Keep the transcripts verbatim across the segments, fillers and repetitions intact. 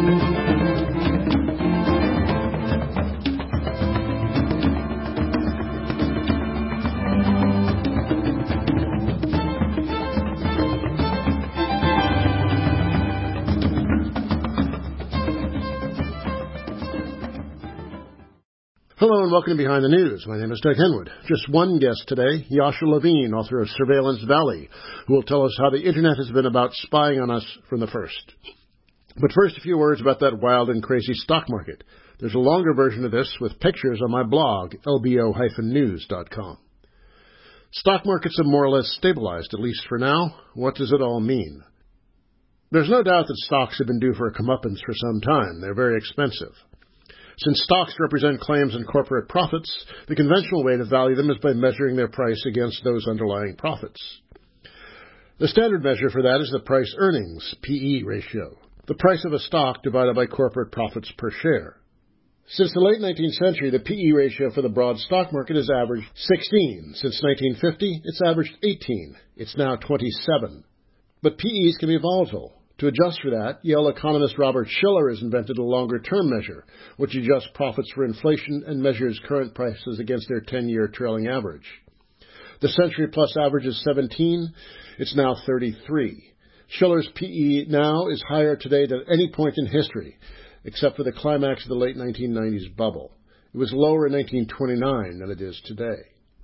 Hello and welcome to Behind the News. My name is Doug Henwood. Just one guest today, Yasha Levine, author of Surveillance Valley, who will tell us how the Internet has been about spying on us from the first. But first, a few words about that wild and crazy stock market. There's a longer version of this with pictures on my blog, L B O dash news dot com. Stock markets have more or less stabilized, at least for now. What does it all mean? There's no doubt that stocks have been due for a comeuppance for some time. They're very expensive. Since stocks represent claims and corporate profits, the conventional way to value them is by measuring their price against those underlying profits. The standard measure for that is the price-earnings, P E ratio, the price of a stock divided by corporate profits per share. Since the late nineteenth century, the P E ratio for the broad stock market has averaged sixteen. Since nineteen fifty, it's averaged eighteen. It's now twenty-seven. But P Es can be volatile. To adjust for that, Yale economist Robert Shiller has invented a longer-term measure, which adjusts profits for inflation and measures current prices against their ten-year trailing average. The century-plus average is seventeen. It's now thirty-three. Shiller's P E now is higher today than any point in history, except for the climax of the late nineteen nineties bubble. It was lower in nineteen twenty-nine than it is today.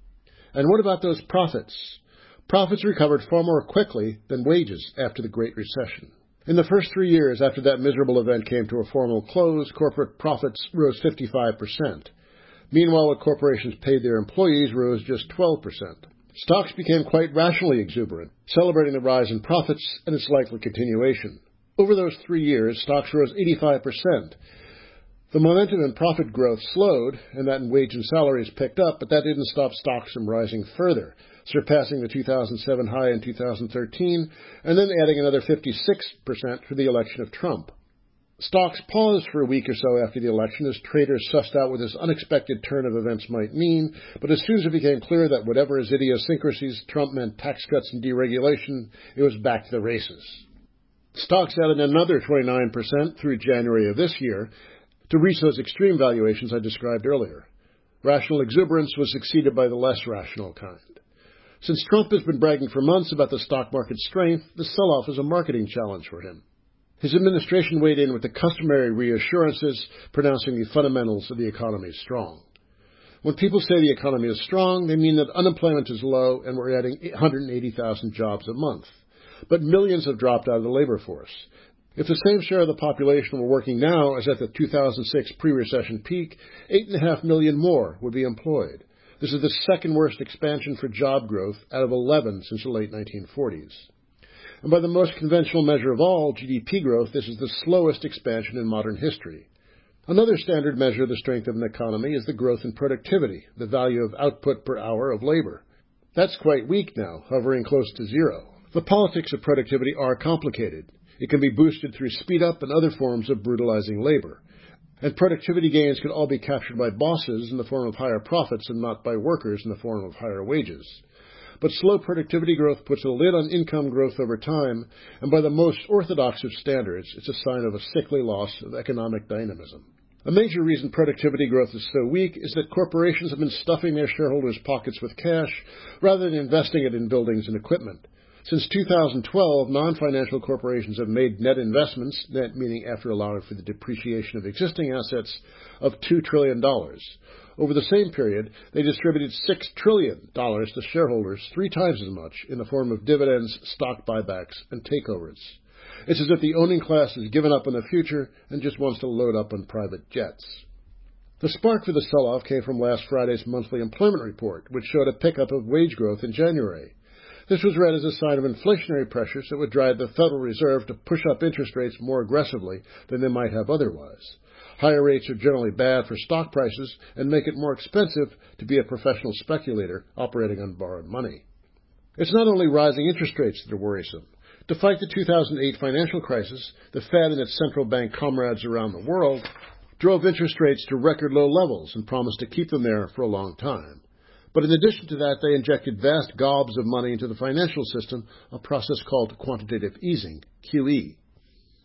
And what about those profits? Profits recovered far more quickly than wages after the Great Recession. In the first three years after that miserable event came to a formal close, corporate profits rose fifty-five percent. Meanwhile, what corporations paid their employees rose just twelve percent. Stocks became quite rationally exuberant, celebrating the rise in profits and its likely continuation. Over those three years, stocks rose eighty-five percent. The momentum in profit growth slowed, and that in wage and salaries picked up, but that didn't stop stocks from rising further, surpassing the two thousand seven high in two thousand thirteen, and then adding another fifty-six percent for the election of Trump. Stocks paused for a week or so after the election as traders sussed out what this unexpected turn of events might mean, but as soon as it became clear that whatever his idiosyncrasies, Trump meant tax cuts and deregulation, it was back to the races. Stocks added another twenty-nine percent through January of this year to reach those extreme valuations I described earlier. Rational exuberance was succeeded by the less rational kind. Since Trump has been bragging for months about the stock market's strength, the sell-off is a marketing challenge for him. His administration weighed in with the customary reassurances, pronouncing the fundamentals of the economy strong. When people say the economy is strong, they mean that unemployment is low and we're adding one hundred eighty thousand jobs a month. But millions have dropped out of the labor force. If the same share of the population were working now as at the two thousand six pre-recession peak, eight point five million more would be employed. This is the second worst expansion for job growth out of eleven since the late nineteen forties. And by the most conventional measure of all, G D P growth, this is the slowest expansion in modern history. Another standard measure of the strength of an economy is the growth in productivity, the value of output per hour of labor. That's quite weak now, hovering close to zero. The politics of productivity are complicated. It can be boosted through speed-up and other forms of brutalizing labor. And productivity gains could all be captured by bosses in the form of higher profits and not by workers in the form of higher wages. But slow productivity growth puts a lid on income growth over time, and by the most orthodox of standards, it's a sign of a sickly loss of economic dynamism. A major reason productivity growth is so weak is that corporations have been stuffing their shareholders' pockets with cash rather than investing it in buildings and equipment. Since two thousand twelve, non-financial corporations have made net investments, net meaning after allowing for the depreciation of existing assets, of two trillion dollars. Over the same period, they distributed six trillion dollars to shareholders, three times as much, in the form of dividends, stock buybacks, and takeovers. It's as if the owning class has given up on the future and just wants to load up on private jets. The spark for the sell-off came from last Friday's monthly employment report, which showed a pickup of wage growth in January. This was read as a sign of inflationary pressures that would drive the Federal Reserve to push up interest rates more aggressively than they might have otherwise. Higher rates are generally bad for stock prices and make it more expensive to be a professional speculator operating on borrowed money. It's not only rising interest rates that are worrisome. To fight the two thousand eight financial crisis, the Fed and its central bank comrades around the world drove interest rates to record low levels and promised to keep them there for a long time. But in addition to that, they injected vast gobs of money into the financial system, a process called quantitative easing, Q E.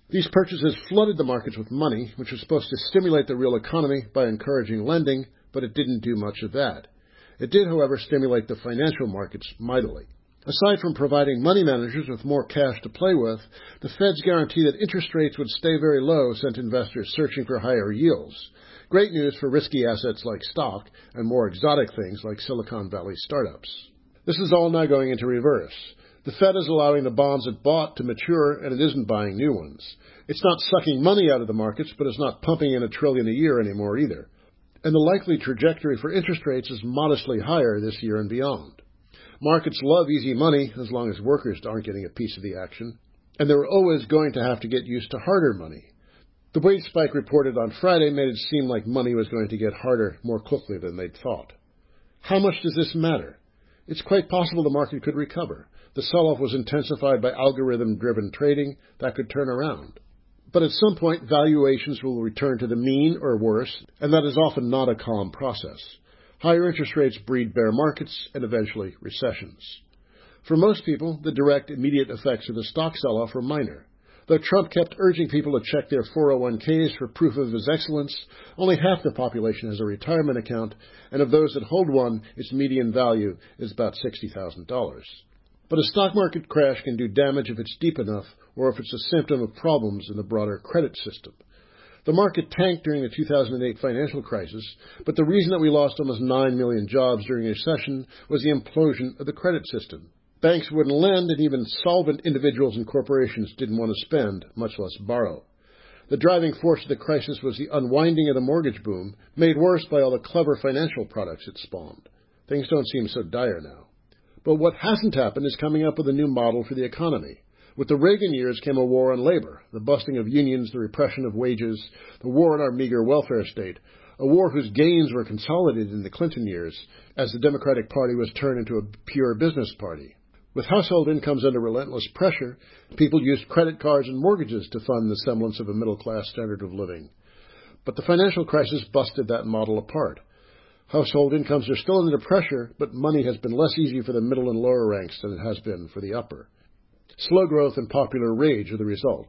These purchases flooded the markets with money, which was supposed to stimulate the real economy by encouraging lending, but it didn't do much of that. It did, however, stimulate the financial markets mightily. Aside from providing money managers with more cash to play with, the Fed's guarantee that interest rates would stay very low sent investors searching for higher yields. Great news for risky assets like stock and more exotic things like Silicon Valley startups. This is all now going into reverse. The Fed is allowing the bonds it bought to mature, and it isn't buying new ones. It's not sucking money out of the markets, but it's not pumping in a trillion a year anymore either. And the likely trajectory for interest rates is modestly higher this year and beyond. Markets love easy money as long as workers aren't getting a piece of the action, and they're always going to have to get used to harder money. The wage spike reported on Friday made it seem like money was going to get harder more quickly than they'd thought. How much does this matter? It's quite possible the market could recover. The sell-off was intensified by algorithm-driven trading that could turn around. But at some point, valuations will return to the mean or worse, and that is often not a calm process. Higher interest rates breed bear markets and eventually recessions. For most people, the direct, immediate effects of the stock sell-off were minor. Though Trump kept urging people to check their four oh one k's for proof of his excellence, only half the population has a retirement account, and of those that hold one, its median value is about sixty thousand dollars. But a stock market crash can do damage if it's deep enough or if it's a symptom of problems in the broader credit system. The market tanked during the two thousand eight financial crisis, but the reason that we lost almost nine million jobs during a recession was the implosion of the credit system. Banks wouldn't lend, and even solvent individuals and corporations didn't want to spend, much less borrow. The driving force of the crisis was the unwinding of the mortgage boom, made worse by all the clever financial products it spawned. Things don't seem so dire now. But what hasn't happened is coming up with a new model for the economy. With the Reagan years came a war on labor, the busting of unions, the repression of wages, the war on our meager welfare state, a war whose gains were consolidated in the Clinton years as the Democratic Party was turned into a pure business party. With household incomes under relentless pressure, people used credit cards and mortgages to fund the semblance of a middle-class standard of living. But the financial crisis busted that model apart. Household incomes are still under pressure, but money has been less easy for the middle and lower ranks than it has been for the upper. Slow growth and popular rage are the result.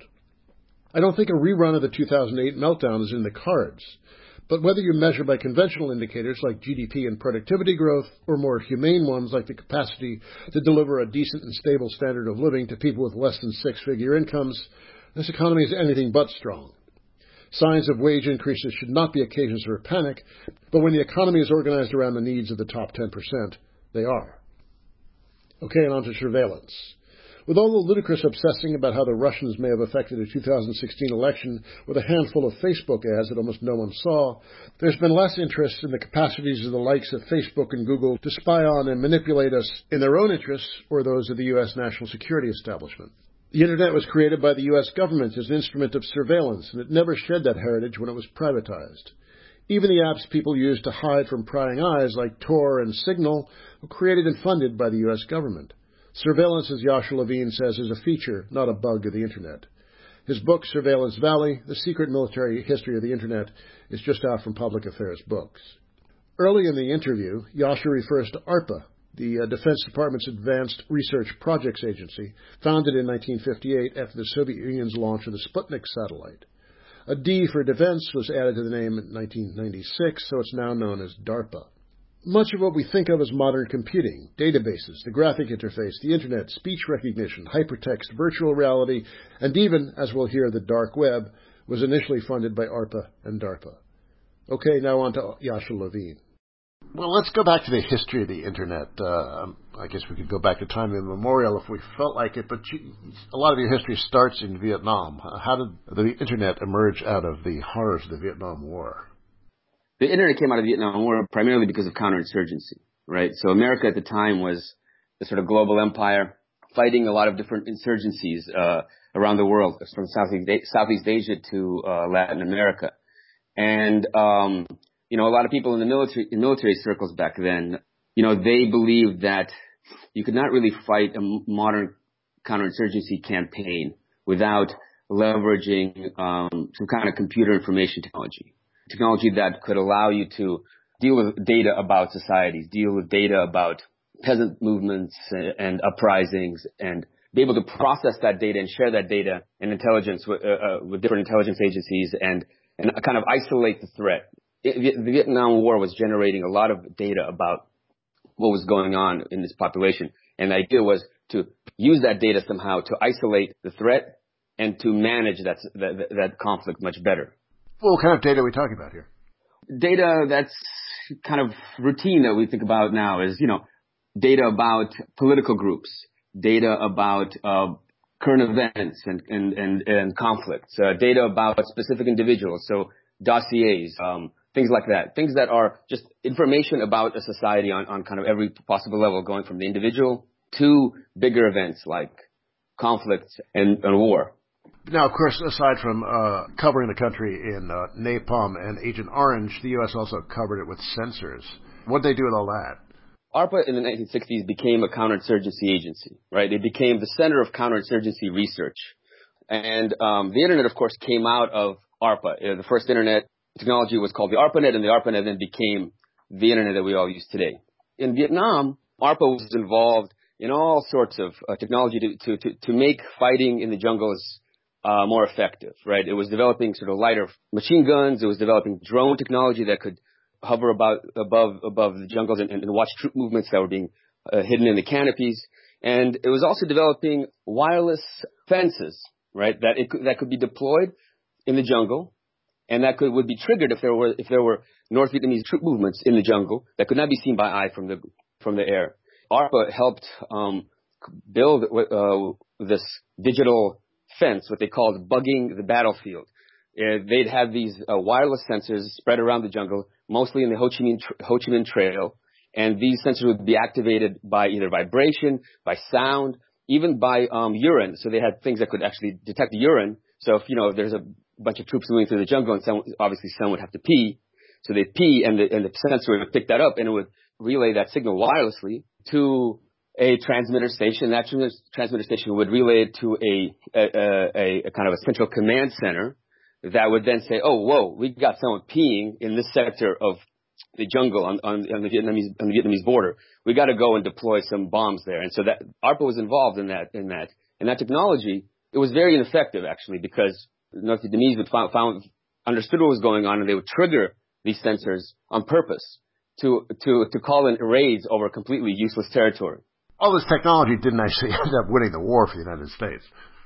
I don't think a rerun of the two thousand eight meltdown is in the cards. But whether you measure by conventional indicators like G D P and productivity growth, or more humane ones like the capacity to deliver a decent and stable standard of living to people with less than six-figure incomes, this economy is anything but strong. Signs of wage increases should not be occasions for panic, but when the economy is organized around the needs of the top ten percent, they are. Okay, and on to surveillance. With all the ludicrous obsessing about how the Russians may have affected the two thousand sixteen election with a handful of Facebook ads that almost no one saw, there's been less interest in the capacities of the likes of Facebook and Google to spy on and manipulate us in their own interests or those of the U S national security establishment. The Internet was created by the U S government as an instrument of surveillance, and it never shed that heritage when it was privatized. Even the apps people use to hide from prying eyes, like Tor and Signal, were created and funded by the U S government. Surveillance, as Yasha Levine says, is a feature, not a bug of the Internet. His book, Surveillance Valley, The Secret Military History of the Internet, is just out from Public Affairs Books. Early in the interview, Yasha refers to ARPA, the uh, Defense Department's Advanced Research Projects Agency, founded in nineteen fifty-eight after the Soviet Union's launch of the Sputnik satellite. A D for defense was added to the name in nineteen ninety-six, so it's now known as DARPA. Much of what we think of as modern computing, databases, the graphic interface, the Internet, speech recognition, hypertext, virtual reality, and even, as we'll hear, the dark web, was initially funded by ARPA and DARPA. Okay, now on to Yasha Levine. Well, let's go back to the history of the Internet. Uh, I guess we could go back to time immemorial if we felt like it, but you, a lot of your history starts in Vietnam. How did the Internet emerge out of the horrors of the Vietnam War? The Internet came out of the Vietnam War primarily because of counterinsurgency, right? So America at the time was a sort of global empire fighting a lot of different insurgencies uh, around the world, from Southeast, Southeast Asia to uh, Latin America. And, um, you know, a lot of people in the military, in military circles back then, you know, they believed that you could not really fight a modern counterinsurgency campaign without leveraging um, some kind of computer information technology. Technology that could allow you to deal with data about societies, deal with data about peasant movements and uprisings and be able to process that data and share that data and intelligence with, uh, uh, with different intelligence agencies and, and kind of isolate the threat. It, the Vietnam War was generating a lot of data about what was going on in this population. And the idea was to use that data somehow to isolate the threat and to manage that, that, that conflict much better. Well, what kind of data are we talking about here? Data that's kind of routine that we think about now is, you know, data about political groups, data about uh, current events and, and, and, and conflicts, uh, data about specific individuals, so dossiers, um, things like that, things that are just information about a society on, on kind of every possible level, going from the individual to bigger events like conflict and, and war. Now, of course, aside from uh, covering the country in uh, napalm and Agent Orange, the U S also covered it with sensors. What did they do with all that? ARPA in the nineteen sixties became a counterinsurgency agency, right? It became the center of counterinsurgency research. And um, the Internet, of course, came out of ARPA. You know, the first Internet technology was called the ARPANET, and the ARPANET then became the Internet that we all use today. In Vietnam, ARPA was involved in all sorts of uh, technology to, to, to, to make fighting in the jungles uh, more effective, right? It was developing sort of lighter machine guns. It was developing drone technology that could hover about above above the jungles and, and watch troop movements that were being uh, hidden in the canopies. And it was also developing wireless fences, right? That it could, that could be deployed in the jungle, and that could would be triggered if there were if there were North Vietnamese troop movements in the jungle that could not be seen by eye from the from the air. ARPA helped um, build uh, this digital fence, what they called bugging the battlefield. Uh, they'd have these uh, wireless sensors spread around the jungle, mostly in the Ho Chi Minh, Ho Chi Minh Trail, and these sensors would be activated by either vibration, by sound, even by um, urine. So they had things that could actually detect urine. So if, you know, if there's a bunch of troops moving through the jungle and some, obviously some would have to pee, so they'd pee and the, and the sensor would pick that up and it would relay that signal wirelessly to a transmitter station. That transmitter station would relay it to a, a, a, a kind of a central command center that would then say, oh, whoa, we got someone peeing in this sector of the jungle on, on, on the Vietnamese on the Vietnamese border. We got to go and deploy some bombs there. And so that ARPA was involved in that in that and that technology. It was very ineffective actually, because North Vietnamese would found, found understood what was going on, and they would trigger these sensors on purpose to to to call in raids over completely useless territory. All this technology didn't actually end up winning the war for the United States.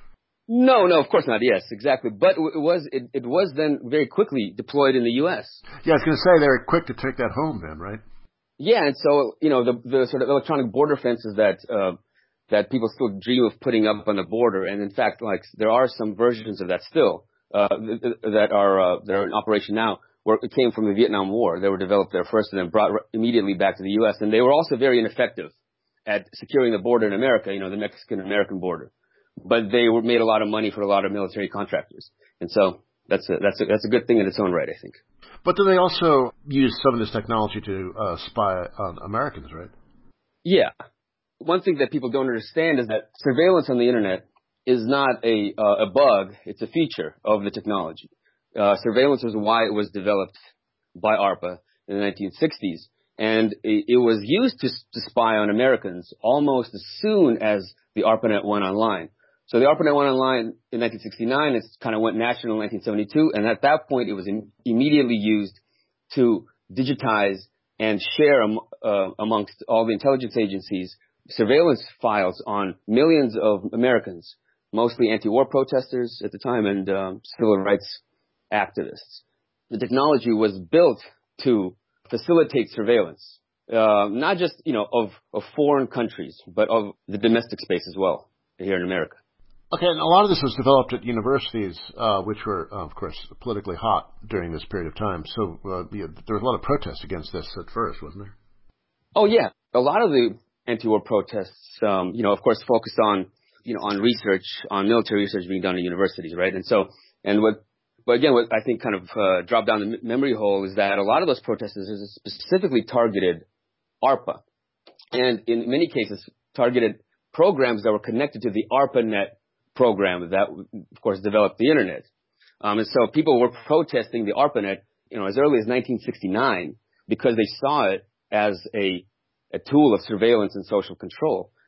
No, no, of course not. Yes, exactly. But it was it, it was then very quickly deployed in the U S. Yeah, I was going to say they were quick to take that home then, right? Yeah, and so you know the the sort of electronic border fences that uh, that people still dream of putting up on the border, and in fact, like there are some versions of that still uh, that are uh, that are in operation now. Where it came from the Vietnam War. They were developed there first and then brought immediately back to the U S. And they were also very ineffective at securing the border in America, you know, the Mexican-American border. But they were, made a lot of money for a lot of military contractors. And so that's a, that's a, that's a good thing in its own right, I think. But do they also use some of this technology to uh, spy on Americans, right? Yeah. One thing that people don't understand is that surveillance on the Internet is not a, uh, a bug. It's a feature of the technology. Uh, surveillance was why it was developed by ARPA in the nineteen sixties. And it, it was used to, to spy on Americans almost as soon as the ARPANET went online. So the ARPANET went online in nineteen sixty-nine. It kind of went national in nineteen seventy-two. And at that point, it was in, immediately used to digitize and share um, uh, amongst all the intelligence agencies surveillance files on millions of Americans, mostly anti-war protesters at the time and um, civil rights activists. The technology was built to facilitate surveillance, uh, not just, you know, of, of foreign countries, but of the domestic space as well here in America. Okay, and a lot of this was developed at universities, uh, which were, uh, of course, politically hot during this period of time. So uh, yeah, there was a lot of protests against this at first, wasn't there? Oh, yeah. A lot of the anti-war protests, um, you know, of course, focused on, you know, on research, on military research being done at universities, right? And so, and what But again, what I think kind of uh, dropped down the memory hole is that a lot of those protesters specifically targeted ARPA, and in many cases targeted programs that were connected to the ARPANET program that, of course, developed the Internet. Um, and so people were protesting the ARPANET, you know, as early as nineteen sixty-nine because they saw it as a a tool of surveillance and social control.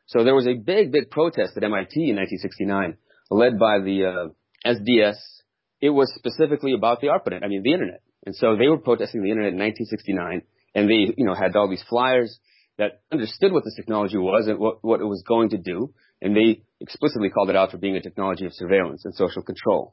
So there was a big, big protest at M I T in nineteen sixty-nine, led by the uh, S D S. It was specifically about the ARPANET, I mean, the internet. And so they were protesting the internet in nineteen sixty-nine, and they, you know, had all these flyers that understood what this technology was and what, what it was going to do, and they explicitly called it out for being a technology of surveillance and social control.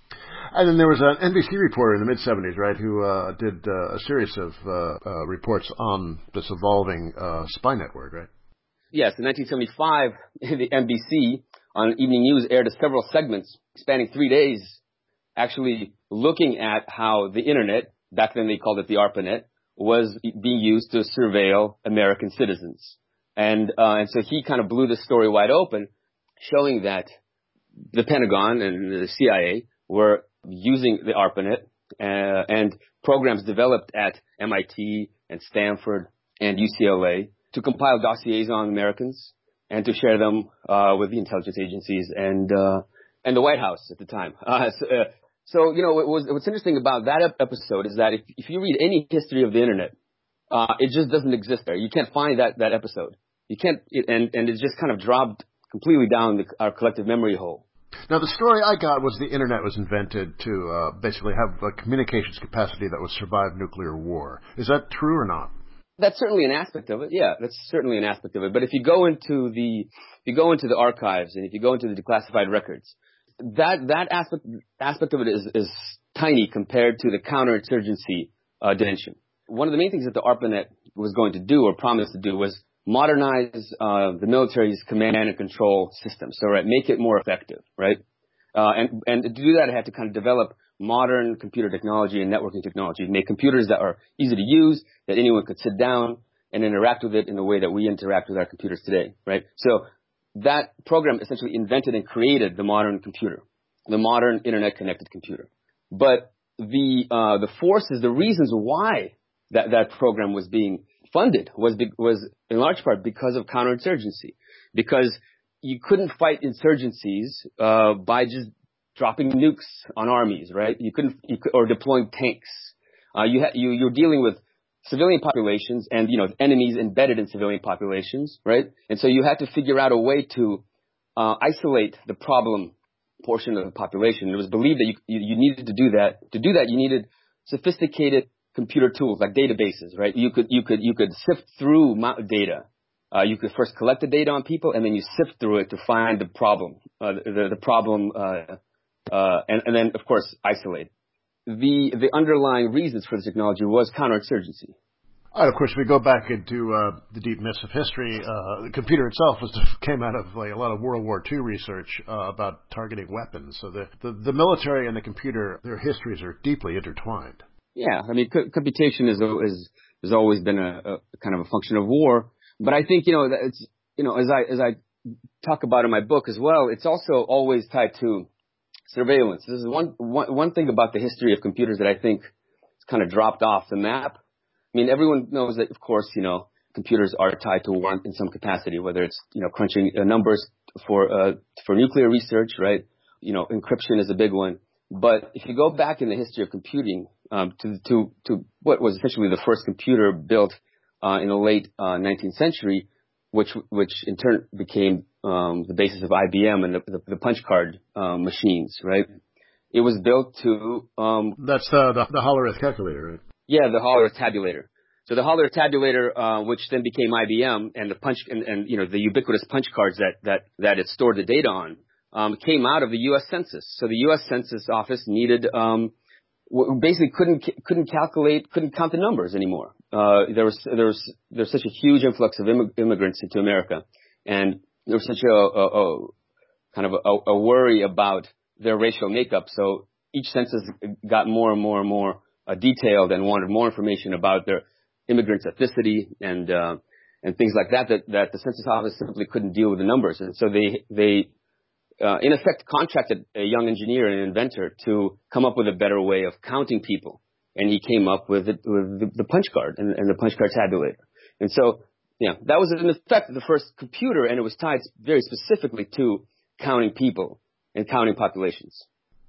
And then there was an N B C reporter in the mid-seventies, right, who uh, did uh, a series of uh, uh, reports on this evolving uh, spy network, right? Yes, in nineteen seventy-five, the N B C on Evening News aired several segments spanning three days, actually looking at how the internet, back then they called it the ARPANET, was being used to surveil American citizens. And, uh, and so he kind of blew the story wide open, showing that the Pentagon and the C I A were using the ARPANET uh, and programs developed at M I T and Stanford and U C L A to compile dossiers on Americans and to share them uh, with the intelligence agencies and uh, and the White House at the time. Uh, so, uh, so, you know, what was, what's interesting about that episode is that if, if you read any history of the internet, uh, it just doesn't exist there. You can't find that, that episode. You can't, it, and, and it's just kind of dropped completely down the, our collective memory hole. Now, the story I got was the internet was invented to uh, basically have a communications capacity that would survive nuclear war. Is that true or not? That's certainly an aspect of it. Yeah, that's certainly an aspect of it. But if you go into the, if you go into the archives and if you go into the declassified records, that, that aspect, aspect of it is, is tiny compared to the counterinsurgency uh, dimension. One of the main things that the ARPANET was going to do or promised to do was modernize uh, the military's command and control system. So, right, make it more effective, right? Uh, and, and to do that, it had to kind of develop modern computer technology and networking technology, make computers that are easy to use, that anyone could sit down and interact with it in the way that we interact with our computers today, right? So that program essentially invented and created the modern computer, the modern internet-connected computer. But the uh, the forces, the reasons why that, that program was being funded was be, was in large part because of counterinsurgency, because you couldn't fight insurgencies uh, by just dropping nukes on armies, right? You couldn't, you could, or deploying tanks. Uh, you ha- you you're dealing with civilian populations and, you know, enemies embedded in civilian populations, right? And so you had to figure out a way to uh, isolate the problem portion of the population. It was believed that you, you you needed to do that. To do that, you needed sophisticated computer tools like databases, right? You could you could you could sift through data. Uh, you could first collect the data on people, and then you sift through it to find the problem, uh, the the problem, uh, uh, and, and then of course isolate. The the underlying reasons for this technology was counterinsurgency. All right, of course, we go back into uh, the deep myths of history. Uh, the computer itself was came out of like, a lot of World War Two research uh, about targeting weapons. So the, the the military and the computer, their histories are deeply intertwined. Yeah, I mean, co- computation is is has always been a, a kind of a function of war. But I think, you know, that it's, you know, as I as I talk about in my book as well, it's also always tied to surveillance. This is one one, one thing about the history of computers that I think has kind of dropped off the map. I mean, everyone knows that, of course, you know, computers are tied to war in some capacity, whether it's, you know, crunching uh, numbers for uh, for nuclear research, right? You know, encryption is a big one. But if you go back in the history of computing um, to to to what was essentially the first computer built uh, in the late uh, nineteenth century, which which in turn became um, the basis of I B M and the, the, the punch card um, machines, right? It was built to um, that's uh, the the Hollerith calculator, right? Yeah, the Hollerith tabulator. So the Hollerith tabulator, uh, which then became I B M, and the punch and, and you know the ubiquitous punch cards that that that it stored the data on, um, came out of the U S Census. So the U S Census Office needed um, basically couldn't couldn't calculate, couldn't count the numbers anymore. Uh, there was there was there's such a huge influx of immig- immigrants into America, and there was such a, a, a kind of a, a worry about their racial makeup. So each census got more and more and more uh, detailed and wanted more information about their immigrants' ethnicity and uh, and things like that, that that the Census Office simply couldn't deal with the numbers, and so they they uh, in effect contracted a young engineer and inventor to come up with a better way of counting people, and he came up with it, with the, the punch card and, and the punch card tabulator, and so yeah, that was in effect the first computer, and it was tied very specifically to counting people and counting populations.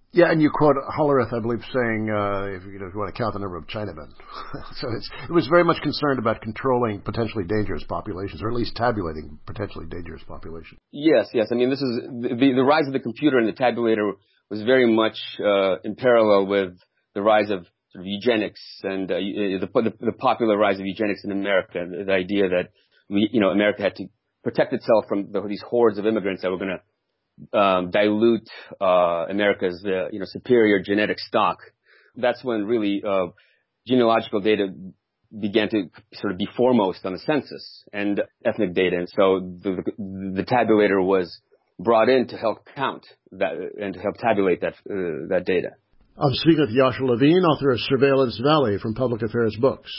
Yeah, and you quote Hollerith, I believe, saying, uh, if, you know, if you want to count the number of Chinamen. So it's, it was very much concerned about controlling potentially dangerous populations, or at least tabulating potentially dangerous populations. Yes, yes. I mean, this is the, the rise of the computer and the tabulator was very much uh, in parallel with the rise of sort of eugenics and uh, the, the, the popular rise of eugenics in America. The, the idea that we, you know, America had to protect itself from the, these hordes of immigrants that were going to Um, dilute uh, America's uh, you know superior genetic stock. That's when really uh, genealogical data began to sort of be foremost on the census and ethnic data, and so the, the, the tabulator was brought in to help count that and to help tabulate that uh, that data. I'm speaking with Yoshua Levine, author of Surveillance Valley from Public Affairs Books.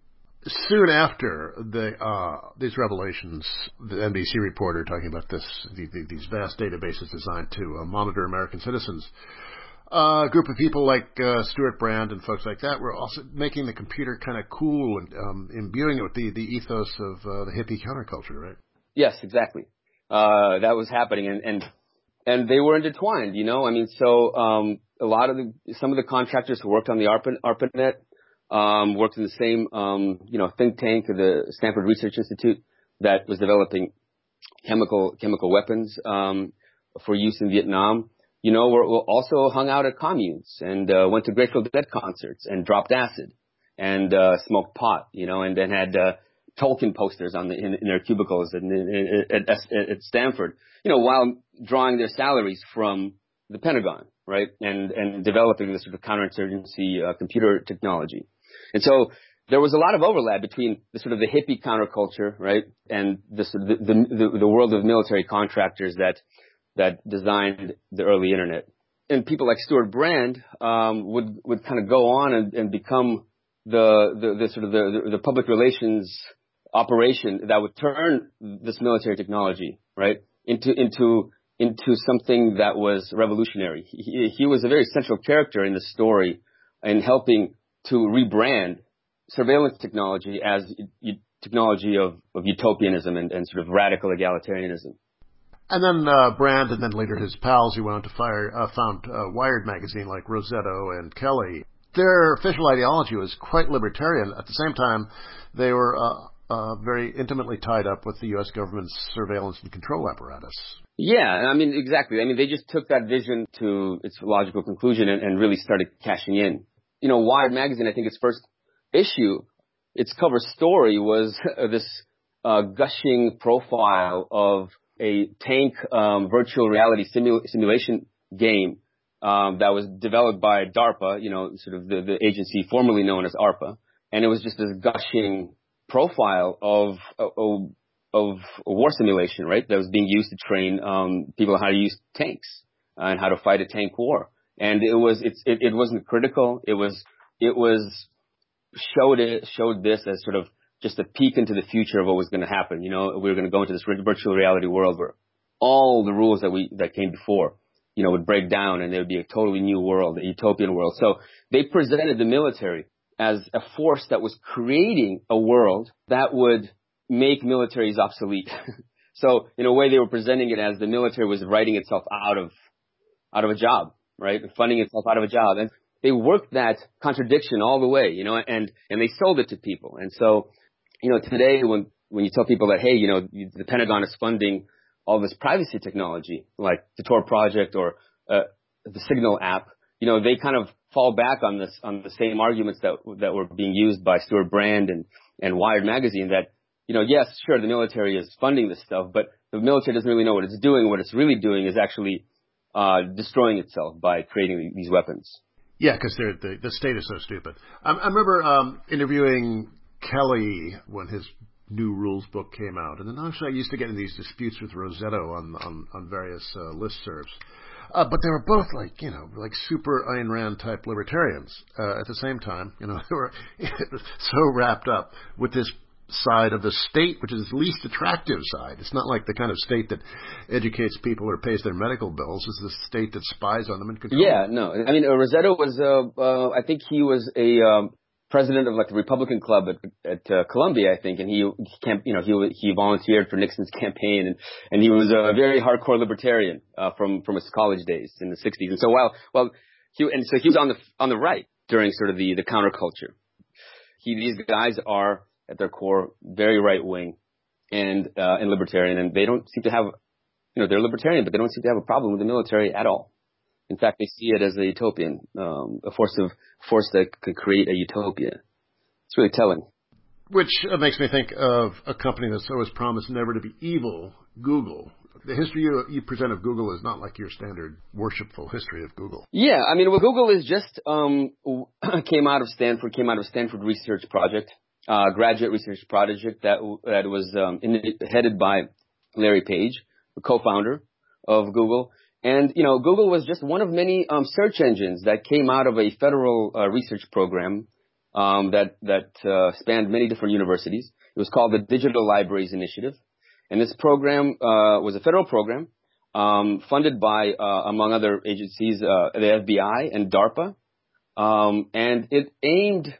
Soon after the, uh, these revelations, the N B C reporter talking about this, the, the, these vast databases designed to uh, monitor American citizens, uh, a group of people like uh, Stuart Brand and folks like that were also making the computer kind of cool and um, imbuing it with the, the ethos of uh, the hippie counterculture, right? Yes, exactly. Uh, that was happening, and, and and they were intertwined. You know, I mean, so um, a lot of the some of the contractors who worked on the ARPA, ARPANET. Um, worked in the same, um, you know, think tank, the Stanford Research Institute, that was developing chemical chemical weapons um, for use in Vietnam. You know, we're, we're also hung out at communes and uh, went to Grateful Dead concerts and dropped acid and uh, smoked pot. You know, and then had uh, Tolkien posters on the in, in their cubicles at, at, at, at Stanford. You know, while drawing their salaries from the Pentagon, right, and and developing this sort of counterinsurgency uh, computer technology. And so there was a lot of overlap between the sort of the hippie counterculture, right, and the the the, the world of military contractors that that designed the early internet. And people like Stuart Brand um, would would kind of go on and, and become the, the the sort of the, the public relations operation that would turn this military technology, right, into into into something that was revolutionary. He, he was a very central character in the story in helping to rebrand surveillance technology as technology of, of utopianism and, and sort of radical egalitarianism. And then uh, Brand, and then later his pals who went on to fire, uh, found uh, Wired magazine like Rosetto and Kelly. Their official ideology was quite libertarian. At the same time, they were uh, uh, very intimately tied up with the U S government's surveillance and control apparatus. Yeah, I mean, exactly. I mean, they just took that vision to its logical conclusion and, and really started cashing in. You know, Wired magazine, I think its first issue, its cover story was this uh, gushing profile of a tank um, virtual reality simu- simulation game um, that was developed by DARPA, you know, sort of the, the agency formerly known as ARPA. And it was just this gushing profile of, of, of war simulation, right, that was being used to train um, people how to use tanks and how to fight a tank war. And it was, it's, it, it wasn't critical. It was, it was showed it, showed this as sort of just a peek into the future of what was going to happen. You know, we were going to go into this virtual reality world where all the rules that we, that came before, you know, would break down and there would be a totally new world, a utopian world. So they presented the military as a force that was creating a world that would make militaries obsolete. So in a way they were presenting it as the military was writing itself out of, out of a job. Right, funding itself out of a job, and they worked that contradiction all the way, you know, and and they sold it to people. And so, you know, today when when you tell people that, hey, you know, the Pentagon is funding all this privacy technology like the Tor project or uh, the Signal app, you know, they kind of fall back on this on the same arguments that that were being used by Stuart Brand and and Wired magazine. That, you know, yes, sure, the military is funding this stuff, but the military doesn't really know what it's doing. What it's really doing is actually Uh, destroying itself by creating these weapons. Yeah, because the, the state is so stupid. I, I remember um, interviewing Kelly when his New Rules book came out, and then actually I used to get in these disputes with Rosetto on on, on various uh, listservs. Uh, but they were both like, you know, like super Ayn Rand type libertarians. Uh, at the same time, you know, they were so wrapped up with this side of the state, which is the least attractive side. It's not like the kind of state that educates people or pays their medical bills. It's the state that spies on them and controls Yeah, them. no. I mean, uh, Rosetto was, uh, uh, I think he was a um, president of like the Republican Club at, at uh, Columbia, I think, and he, he camp, you know, he he volunteered for Nixon's campaign, and and he was a very hardcore libertarian uh, from from his college days in the sixties. And so while well, he and so he was on the on the right during sort of the the counterculture. He these guys are at their core very right wing and uh, and libertarian, and they don't seem to have, you know, they're libertarian, but they don't seem to have a problem with the military at all. In fact, they see it as a utopian, um, a force of force that could create a utopia. It's really telling. Which uh, makes me think of a company that's always promised never to be evil, Google. The history you, you present of Google is not like your standard worshipful history of Google. Yeah, I mean, well, Google is just um, came out of Stanford, came out of Stanford Research Project, uh, graduate research project that that was um, in, headed by Larry Page, the co-founder of Google. And, you know, Google was just one of many um, search engines that came out of a federal uh, research program um, that that uh, spanned many different universities. It was called the Digital Libraries Initiative. And this program uh, was a federal program um, funded by, uh, among other agencies, uh, the F B I and DARPA. Um, and it aimed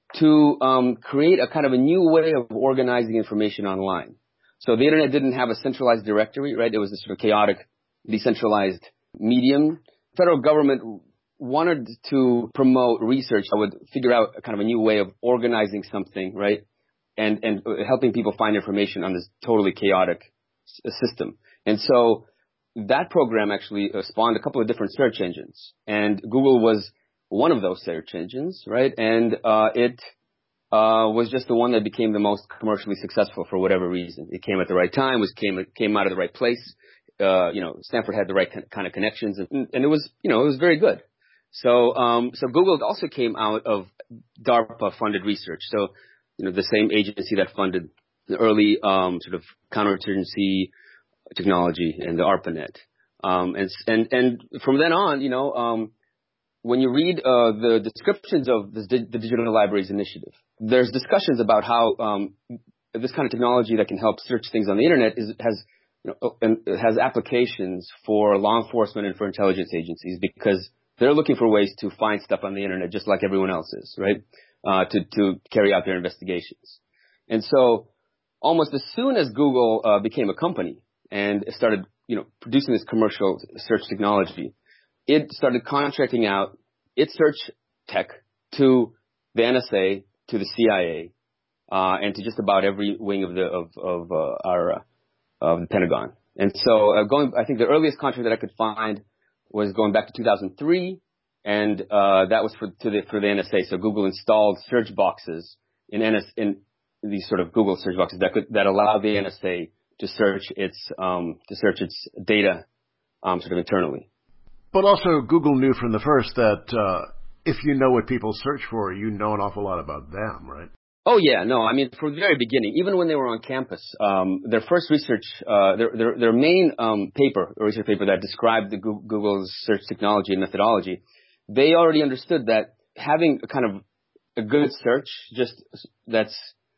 to um, create a kind of a new way of organizing information online. So the Internet didn't have a centralized directory, right? It was a sort of chaotic, decentralized medium. Federal government wanted to promote research that would figure out a kind of a new way of organizing something, right? And, and helping people find information on this totally chaotic s- system. And so that program actually uh, spawned a couple of different search engines. And Google was one of those search engines, right? And uh, it uh, was just the one that became the most commercially successful for whatever reason. It came at the right time, was came came out of the right place. Uh, you know, Stanford had the right kind of connections, and, and it was, you know, it was very good. So, um, so Google also came out of DARPA-funded research. So, you know, the same agency that funded the early um, sort of counterinsurgency technology and the ARPANET. Um, and and and from then on, you know, um, when you read uh, the descriptions of this, the Digital Libraries Initiative, there's discussions about how um, this kind of technology that can help search things on the internet is has you know, and it has applications for law enforcement and for intelligence agencies, because they're looking for ways to find stuff on the internet just like everyone else is, right? Uh, to, to carry out their investigations. And so almost as soon as Google uh, became a company and started, you know, producing this commercial search technology, it started contracting out its search tech to the N S A, to the C I A, uh, and to just about every wing of the of, of uh, our uh, of the Pentagon. And so uh, going, I think the earliest contract that I could find was going back to two thousand three, and uh, that was for to the for the N S A. So Google installed search boxes in N S in these sort of Google search boxes that could that allow the N S A to search its um, to search its data um, sort of internally. But also, Google knew from the first that uh, if you know what people search for, you know an awful lot about them, right? Oh yeah, no, I mean, from the very beginning, even when they were on campus, um, their first research, uh, their, their, their main, um, paper, or research paper that described the Go- Google's search technology and methodology, they already understood that having a kind of a good search, just that's,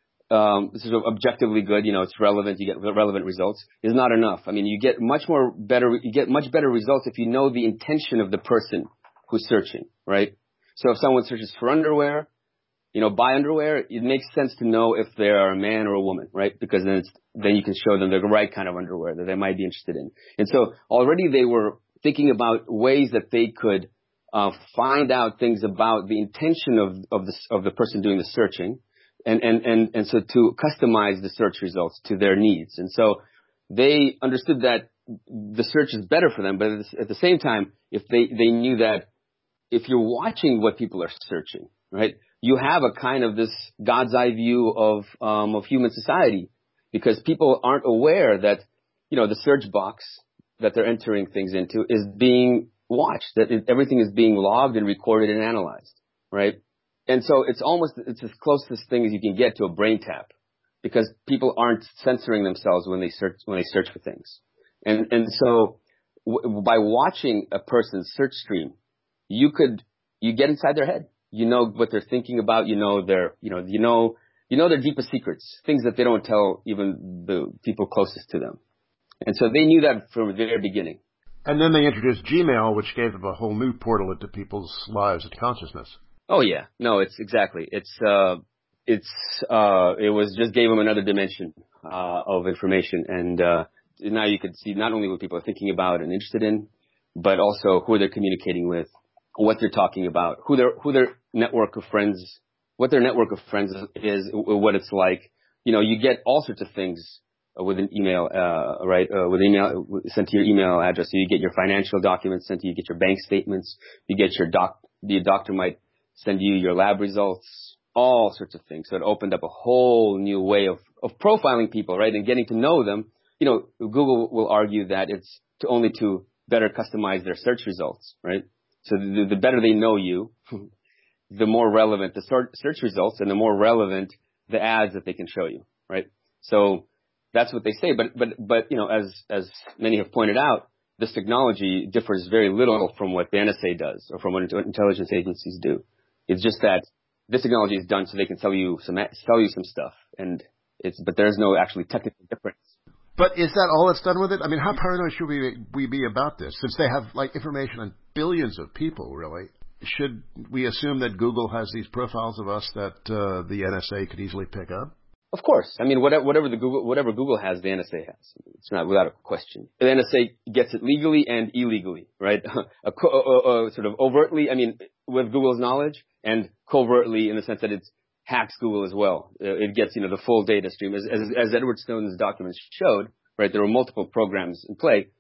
um, sort of objectively good, you know, it's relevant, you get relevant results, is not enough. I mean, you get much more better, you get much better results if you know the intention of the person who's searching, right? So if someone searches for underwear, you know, buy underwear, it makes sense to know if they are a man or a woman, right? Because then it's, then you can show them the right kind of underwear that they might be interested in. And so already they were thinking about ways that they could uh, find out things about the intention of of the of the person doing the searching, and and and and so to customize the search results to their needs. And so they understood that the search is better for them, but at the same time, if they they knew that if you're watching what people are searching, right, you have a kind of this God's eye view of um, of human society, because people aren't aware that, you know, the search box that they're entering things into is being watched, that it, everything is being logged and recorded and analyzed, right? And so it's almost, it's as closest thing as you can get to a brain tap, because people aren't censoring themselves when they search when they search for things. And and so w- by watching a person's search stream, you could you get inside their head. You know what they're thinking about. You know their, you know, you know, you know their deepest secrets, things that they don't tell even the people closest to them. And so they knew that from the very beginning. And then they introduced Gmail, which gave them a whole new portal into people's lives and consciousness. Oh yeah, no, it's exactly. It's uh, it's uh, it was just gave them another dimension uh, of information, and uh, now you could see not only what people are thinking about and interested in, but also who they're communicating with, what they're talking about, who their who their network of friends, what their network of friends is, what it's like. You know, you get all sorts of things with an email, uh, right? Uh, with email sent to your email address. So you get your financial documents sent to you, you get your bank statements, you get your doc. The doctor might send you your lab results, all sorts of things. So it opened up a whole new way of, of profiling people, right? And getting to know them. You know, Google will argue that it's to only to better customize their search results, right? So the, the better they know you, the more relevant the search results and the more relevant the ads that they can show you, right? So that's what they say. But, but, but, you know, as, as many have pointed out, this technology differs very little from what the N S A does or from what intelligence agencies do. It's just that this technology is done so they can sell you some sell you some stuff, and it's but there's no actually technical difference. But is that all that's done with it? I mean, how paranoid should we we be about this? Since they have like information on billions of people, really, should we assume that Google has these profiles of us that uh, the N S A could easily pick up? Of course. I mean, whatever, whatever the Google, whatever Google has, the N S A has. It's not without a question. The N S A gets it legally and illegally, right? a, a, a, a sort of overtly, I mean, with Google's knowledge, and covertly in the sense that it hacks Google as well. Uh, it gets, you know, the full data stream. As, as, as Edward Snowden's documents showed, right, there were multiple programs in play.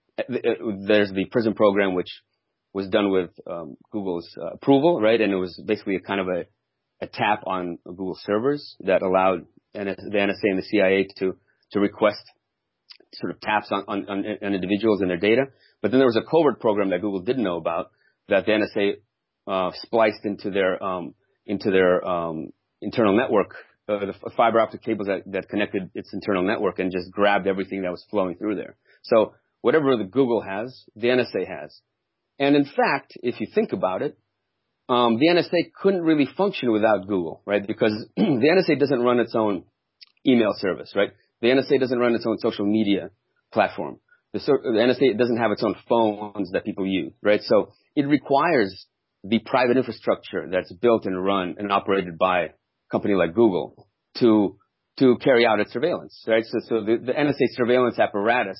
There's the PRISM program, which was done with um, Google's uh, approval, right? And it was basically a kind of a, a tap on Google servers that allowed and the N S A and the C I A to, to request sort of taps on, on, on individuals and their data. But then there was a covert program that Google didn't know about that the N S A uh, spliced into their um, into their um, internal network, uh, the fiber optic cables that, that connected its internal network, and just grabbed everything that was flowing through there. So whatever the Google has, the N S A has. And in fact, if you think about it, Um, the N S A couldn't really function without Google, right? Because the N S A doesn't run its own email service, right? The N S A doesn't run its own social media platform. The, the N S A doesn't have its own phones that people use, right? So it requires the private infrastructure that's built and run and operated by a company like Google to to carry out its surveillance, right? So, so the, the N S A surveillance apparatus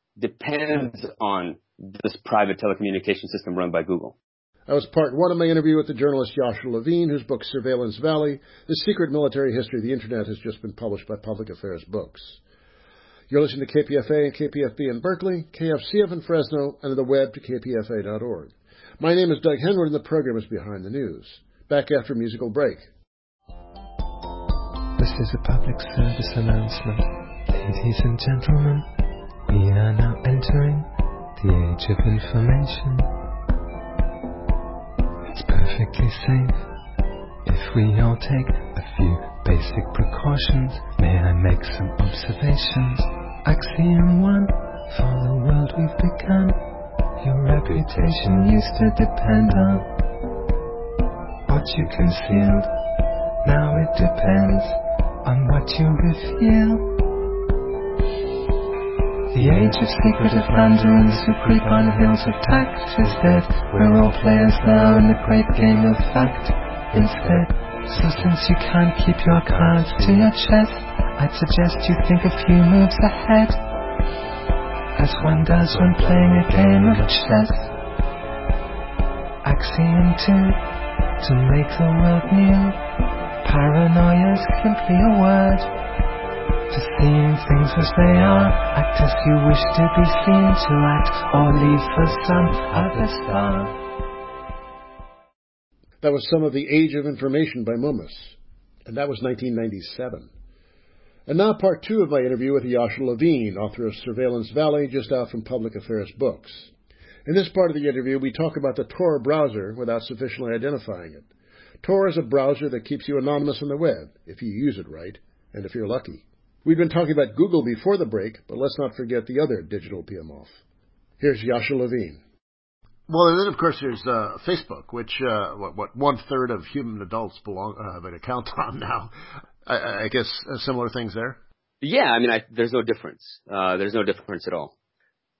depends on this private telecommunication system run by Google. That was part one of my interview with the journalist Yoshua Levine, whose book Surveillance Valley, The Secret Military History of the Internet, has just been published by Public Affairs Books. You're listening to K P F A and K P F B in Berkeley, K F C F in Fresno, and on the web to K P F A dot org. My name is Doug Henwood, and the program is Behind the News. Back after a musical break. This is a public service announcement. Ladies and gentlemen, we are now entering the age of information. It's perfectly safe if we all take a few basic precautions. May I make some observations? Axiom one, for the world we've begun, your reputation used to depend on what you concealed. Now it depends on what you reveal. The age of secretive mandarins who creep on hills of tact is dead. We're all players now in the great game of fact instead. So since you can't keep your cards to your chest, I'd suggest you think a few moves ahead, as one does when playing a game of chess. Axiom two, to make the world new, paranoia's simply a word for seeing things as they are. Act as you wish to be seen to act, or leave for some other star. That was some of The Age of Information by Momus, and that was nineteen ninety-seven. And now part two of my interview with Yoshua Levine, author of Surveillance Valley, just out from Public Affairs Books. In this part of the interview, we talk about the Tor browser without sufficiently identifying it. Tor is a browser that keeps you anonymous on the web, if you use it right, and if you're lucky. We've been talking about Google before the break, but let's not forget the other digital behemoth. Here's Yoshua Levine. Well, and then, of course, there's uh, Facebook, which, uh, what, what one-third of human adults belong uh, have an account on now. I, I guess uh, similar things there? Yeah, I mean, I, there's no difference. Uh, there's no difference at all.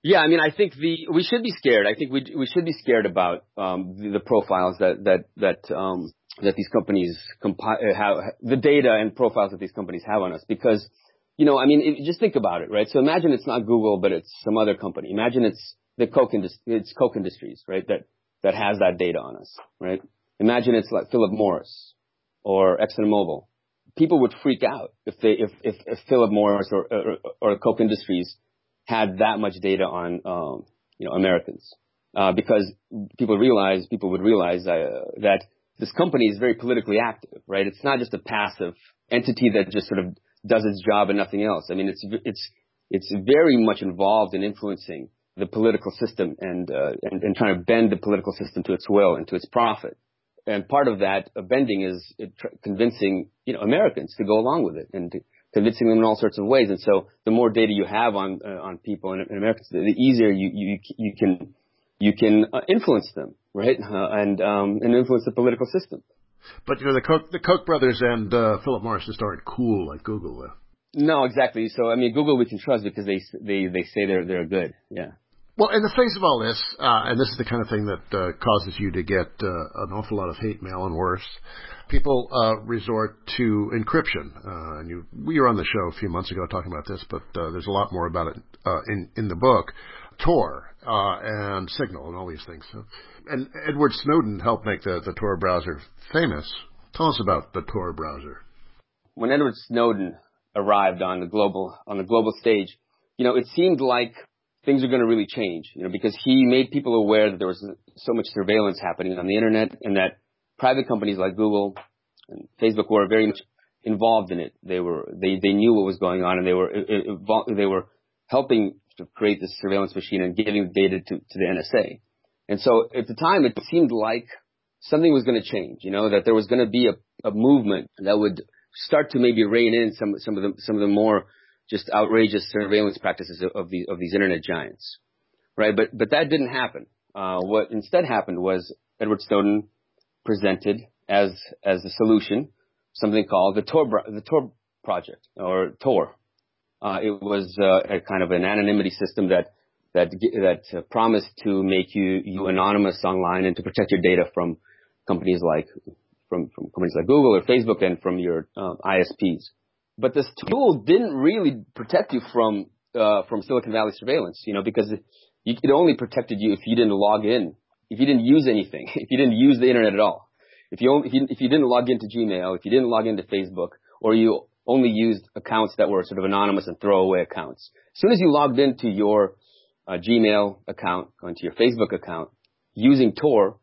Yeah, I mean, I think the we should be scared. I think we we should be scared about um, the, the profiles that that that um, that these companies compi- have, the data and profiles that these companies have on us. Because, you know, I mean, it, just think about it, right? So imagine it's not Google, but it's some other company. Imagine it's the Coke industry, it's Coke Industries, right? That that has that data on us, right? Imagine it's like Philip Morris or ExxonMobil. People would freak out if they if if, if Philip Morris or, or or Coke Industries had that much data on, um, you know, Americans, uh, because people realize, people would realize uh, that this company is very politically active, right? It's not just a passive entity that just sort of does its job and nothing else. I mean, it's it's it's very much involved in influencing the political system and uh, and, and trying to bend the political system to its will and to its profit. And part of that uh, bending is uh, tr- convincing, you know, Americans to go along with it and to convincing them in all sorts of ways. And so the more data you have on uh, on people and, and Americans, the easier you you you can you can uh, influence them, right? Uh, and um, and influence the political system. But you know, the Koch the Koch brothers and uh, Philip Morris just aren't cool like Google, though. No, exactly. So I mean, Google we can trust because they they they say they're they're good. Yeah. Well, in the face of all this, uh, and this is the kind of thing that uh, causes you to get uh, an awful lot of hate mail and worse, people uh, resort to encryption. Uh, and you, we were on the show a few months ago talking about this, but uh, there's a lot more about it uh, in, in the book. Tor uh, and Signal and all these things. So, and Edward Snowden helped make the, the Tor browser famous. Tell us about the Tor browser. When Edward Snowden arrived on the global on the global stage, you know, it seemed like things are going to really change, you know, because he made people aware that there was so much surveillance happening on the internet and that private companies like Google and Facebook were very much involved in it. They were, they, they knew what was going on and they were, they were helping to create this surveillance machine and giving data to, to the N S A. And so at the time it seemed like something was going to change, you know, that there was going to be a, a movement that would start to maybe rein in some, some of the, some of the more just outrageous surveillance practices of these of these internet giants, right? But but that didn't happen. Uh, what instead happened was Edward Snowden presented as as a solution something called the Tor the Tor project or Tor. Uh, it was uh, a kind of an anonymity system that that that uh, promised to make you you anonymous online and to protect your data from companies like from from companies like Google or Facebook and from your uh, I S Ps. But this tool didn't really protect you from uh, from Silicon Valley surveillance, you know, because it, it only protected you if you didn't log in, if you didn't use anything, if you didn't use the internet at all, if you only, if you, if you didn't log into Gmail, if you didn't log into Facebook, or you only used accounts that were sort of anonymous and throwaway accounts. As soon as you logged into your uh, Gmail account, onto your Facebook account, using Tor,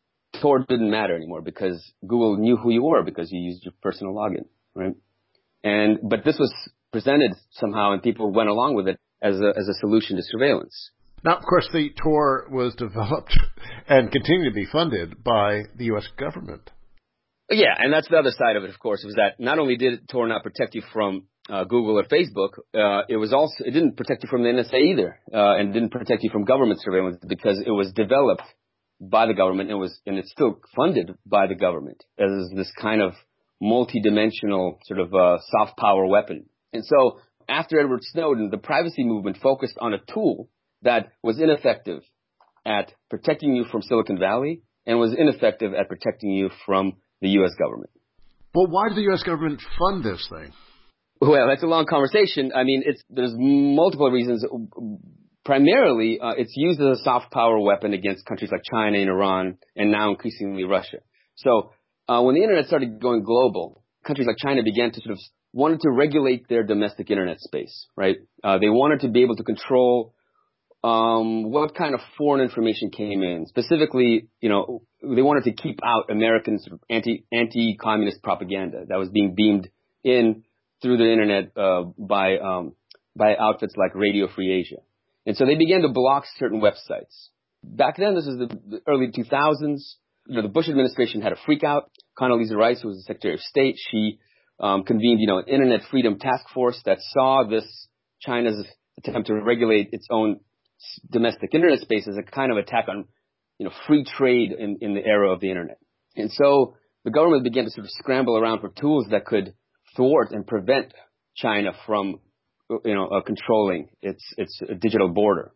Tor didn't matter anymore because Google knew who you were because you used your personal login, right? And, but this was presented somehow and people went along with it as a, as a solution to surveillance. Now, of course, the Tor was developed and continued to be funded by the U S government. Yeah, and that's the other side of it, of course, was that not only did Tor not protect you from uh, Google or Facebook, uh, it was also, it didn't protect you from the N S A either, uh, and didn't protect you from government surveillance because it was developed by the government and was, and it's still funded by the government as this kind of multi-dimensional sort of uh, soft power weapon. And so after Edward Snowden, the privacy movement focused on a tool that was ineffective at protecting you from Silicon Valley and was ineffective at protecting you from the U S government. Well, why did the U S government fund this thing? Well, that's a long conversation. I mean, it's, there's multiple reasons. Primarily, uh, it's used as a soft power weapon against countries like China and Iran and now increasingly Russia. So Uh, when the internet started going global, countries like China began to sort of wanted to regulate their domestic internet space, right? Uh, they wanted to be able to control um, what kind of foreign information came in. Specifically, you know, they wanted to keep out American sort of anti anti-communist propaganda that was being beamed in through the internet uh, by um, by outfits like Radio Free Asia, and so they began to block certain websites. Back then, this was the, the early two thousands. You know, the Bush administration had a freak out. Condoleezza Rice, who was the Secretary of State, she um, convened, you know, an Internet Freedom Task Force that saw this China's attempt to regulate its own domestic internet space as a kind of attack on, you know, free trade in, in the era of the internet. And so the government began to sort of scramble around for tools that could thwart and prevent China from, you know, uh, controlling its its digital border.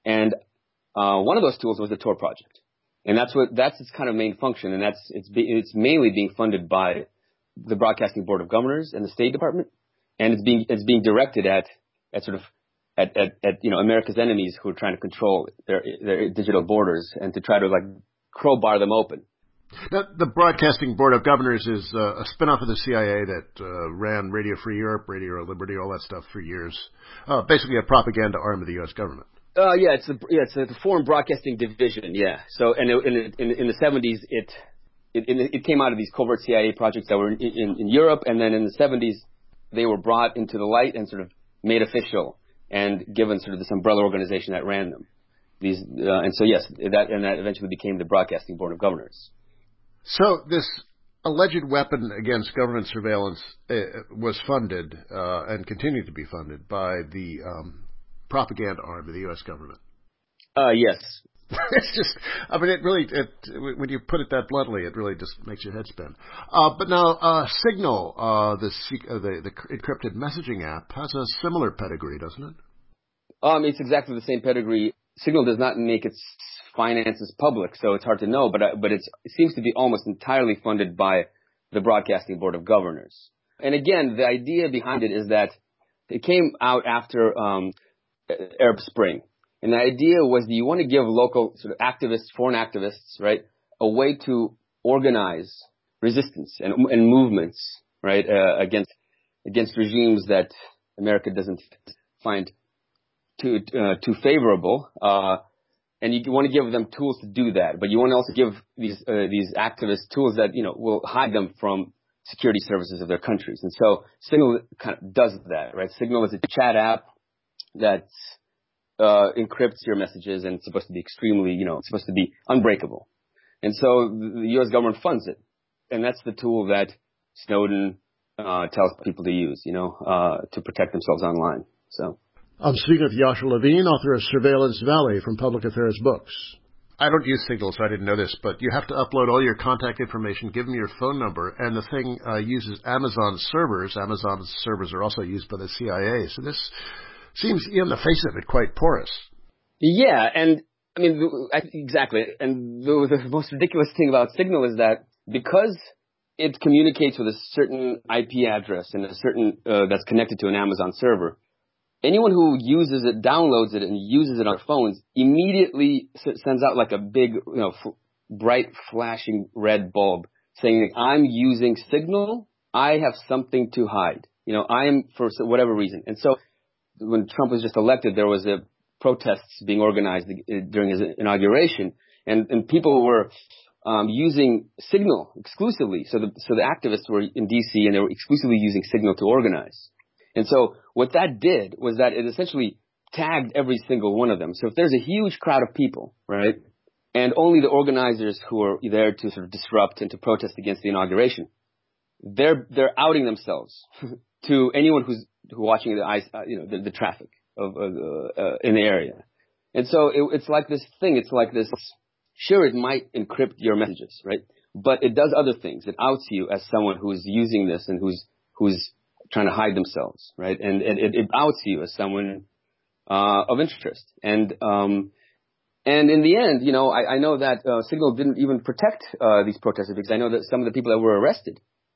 And uh, one of those tools was the Tor project. And that's what, that's its kind of main function. And that's, it's, be, it's mainly being funded by the Broadcasting Board of Governors and the State Department. And it's being, it's being directed at, at sort of, at, at, at, you know, America's enemies who are trying to control their, their digital borders and to try to like crowbar them open. Now, the Broadcasting Board of Governors is uh, a spinoff of the C I A that uh, ran Radio Free Europe, Radio Liberty, all that stuff for years. Uh, basically a propaganda arm of the U S government. Uh, yeah, it's the, yeah, it's the Foreign Broadcasting Division, yeah. So, and it, in, in, in the seventies, it, it, it came out of these covert C I A projects that were in, in, in Europe, and then in the seventies, they were brought into the light and sort of made official and given sort of this umbrella organization that ran them. These, uh, and so yes, that, and that eventually became the Broadcasting Board of Governors. So this alleged weapon against government surveillance uh, was funded uh, and continued to be funded by the um, propaganda arm of the U S government. Uh, yes. It's just, I mean, it really, it, when you put it that bluntly, it really just makes your head spin. Uh, but now, uh, Signal, uh, the, uh, the the encrypted messaging app, has a similar pedigree, doesn't it? Um, it's exactly the same pedigree. Signal does not make its finances public, so it's hard to know, but uh, but it's, it seems to be almost entirely funded by the Broadcasting Board of Governors. And again, the idea behind it is that it came out after um, Arab Spring. And the idea was that you want to give local sort of activists, foreign activists, right, a way to organize resistance and, and movements, right, uh, against against regimes that America doesn't find too uh, too favorable. Uh, and you want to give them tools to do that, but you want to also give these uh, these activists tools that you know will hide them from security services of their countries. And so Signal kind of does that, right? Signal is a chat app that's Uh, encrypts your messages, and it's supposed to be extremely, you know, it's supposed to be unbreakable. And so the U S government funds it. And that's the tool that Snowden uh, tells people to use, you know, uh, to protect themselves online. So I'm speaking with Yasha Levine, author of Surveillance Valley from Public Affairs Books. I don't use Signal, so I didn't know this, but you have to upload all your contact information, give them your phone number, and the thing uh, uses Amazon servers. Amazon servers are also used by the C I A. So this seems, on the face of it, quite porous. Yeah, and I mean, exactly. And the, the most ridiculous thing about Signal is that because it communicates with a certain I P address and a certain uh, that's connected to an Amazon server, anyone who uses it, downloads it, and uses it on phones immediately sends out like a big, you know, f- bright, flashing red bulb saying, "I'm using Signal. I have something to hide. You know, I am for whatever reason." And so when Trump was just elected, there was a protests being organized during his inauguration, and, and people were um, using Signal exclusively. So the so the activists were in D C and they were exclusively using Signal to organize. And so what that did was that it essentially tagged every single one of them. So if there's a huge crowd of people, right, and only the organizers who are there to sort of disrupt and to protest against the inauguration, they're they're outing themselves to anyone who's who watching the ice, uh, you know, the, the traffic of uh, uh, in the area. And so it, it's like this thing. It's like this. Sure, it might encrypt your messages, right? But it does other things. It outs you as someone who's using this and who's who's trying to hide themselves, right? And it, it, it outs you as someone uh, of interest. And um, and in the end, you know, I, I know that uh, Signal didn't even protect uh, these protesters, because I know that some of the people that were arrested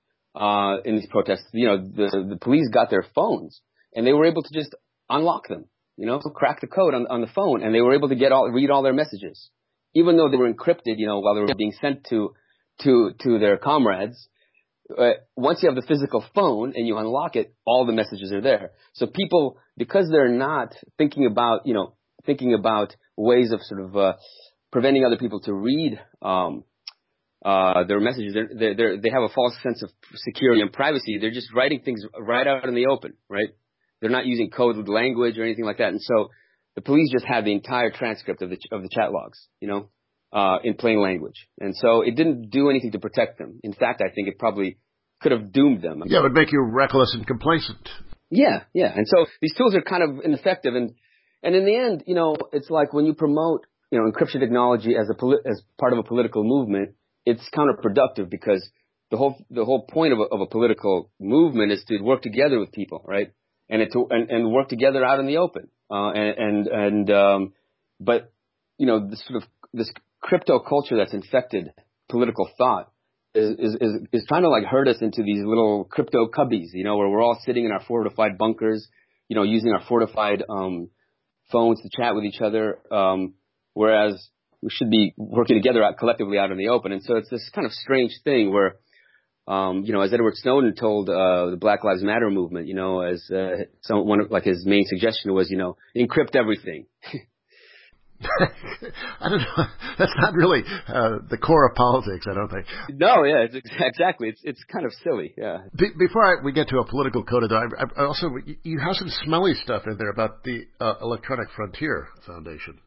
Uh, in these protests, you know, the, the police got their phones and they were able to just unlock them, you know, crack the code on, on the phone, and they were able to get all, read all their messages, even though they were encrypted, you know, while they were being sent to, to, to their comrades. Uh, once you have the physical phone and you unlock it, all the messages are there. So people, because they're not thinking about, you know, thinking about ways of sort of, uh, preventing other people to read, um, Uh, their messages, they're, they're, they have a false sense of security and privacy. They're just writing things right out in the open, right? They're not using coded language or anything like that. And so the police just had the entire transcript of the of the chat logs, you know, uh, in plain language. And so it didn't do anything to protect them. In fact, I think it probably could have doomed them. Yeah, it would make you reckless and complacent. Yeah, yeah. And so these tools are kind of ineffective. And, and in the end, you know, it's like when you promote, you know, encryption technology as a poli- as part of a political movement, it's counterproductive, because the whole the whole point of a, of a political movement is to work together with people, right? And it to, and, and work together out in the open. Uh, and and, and um, but, you know, this sort of, this crypto culture that's infected political thought is, is, is, is trying to like herd us into these little crypto cubbies, you know, where we're all sitting in our fortified bunkers, you know, using our fortified, um, phones to chat with each other. Um, whereas we should be working together out collectively out in the open. And so it's this kind of strange thing where, um, you know, as Edward Snowden told, uh, the Black Lives Matter movement, you know, as, uh, some, one of, like his main suggestion was, you know, encrypt everything. I don't know. That's not really uh, the core of politics, I don't think. No, yeah, it's exactly. It's it's kind of silly, yeah. Be- before I, we get to a political coda, though, I, I also you have some smelly stuff in there about the uh, Electronic Frontier Foundation.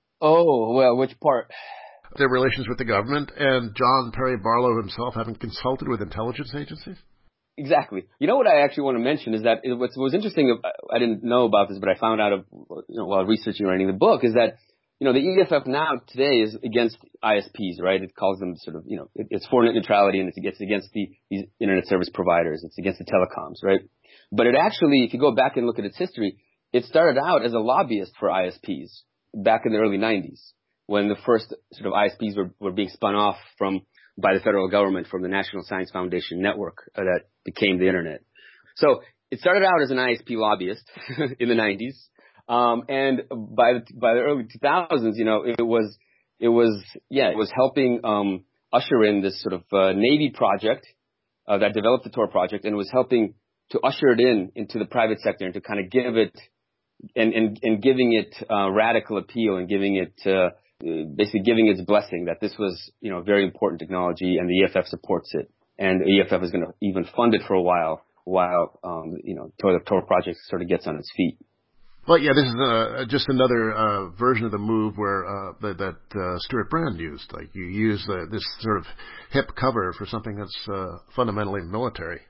Oh, well, which part? Their relations with the government and John Perry Barlow himself having consulted with intelligence agencies? Exactly. You know what I actually want to mention is that it, what was interesting, I didn't know about this, but I found out of, you know, while researching and writing the book, is that, you know, the E F F now today is against I S Ps, right? It calls them sort of, you know, it, it's for net neutrality and it's against, against the, these internet service providers. It's against the telecoms, right? But it actually, if you go back and look at its history, it started out as a lobbyist for I S Ps back in the early nineties when the first sort of I S Ps were, were being spun off from, by the federal government from the National Science Foundation network uh, that became the internet. So it started out as an I S P lobbyist in the nineties. Um, and by the, by the early two thousands, you know, it was, it was, yeah, it was helping, um, usher in this sort of, uh, Navy project, uh, that developed the Tor project, and it was helping to usher it in into the private sector and to kind of give it, and, and, and giving it, uh, radical appeal and giving it, uh, basically giving its blessing that this was, you know, very important technology and the E F F supports it. And the E F F is going to even fund it for a while, while, um, you know, the Tor project sort of gets on its feet. Well, yeah, this is uh, just another uh, version of the move where uh, that, that uh, Stuart Brand used. Like you use uh, this sort of hip cover for something that's uh, fundamentally military.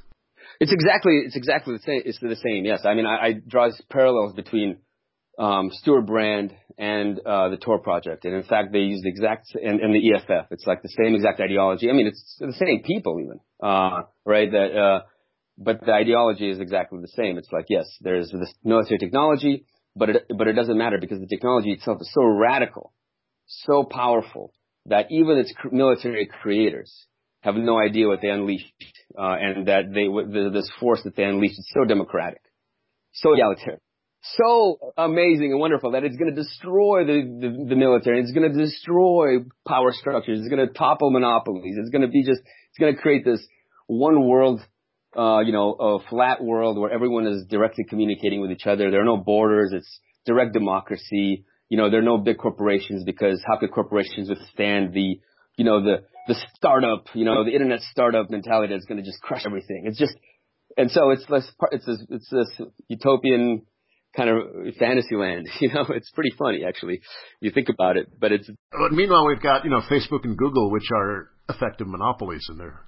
It's exactly it's exactly the same. It's the same. Yes, I mean I, I draw parallels between um, Stuart Brand and uh, the Tor project, and in fact they use the exact and, and the E F F. It's like the same exact ideology. I mean it's the same people even, uh, right? That. Uh, But the ideology is exactly the same. It's like, yes, there's this military technology, but it, but it doesn't matter because the technology itself is so radical, so powerful that even its military creators have no idea what they unleashed, uh, and that they, this force that they unleashed is so democratic, so egalitarian, so amazing and wonderful that it's going to destroy the, the, the military. It's going to destroy power structures. It's going to topple monopolies. It's going to be just, it's going to create this one world Uh, you know, a flat world where everyone is directly communicating with each other. There are no borders. It's direct democracy. You know, there are no big corporations because how could corporations withstand the, you know, the, the startup, you know, the internet startup mentality that's going to just crush everything. It's just, and so it's less, it's this, it's this utopian kind of fantasy land. You know, it's pretty funny actually. You think about it, but it's. But meanwhile, we've got, you know, Facebook and Google, which are effective monopolies in their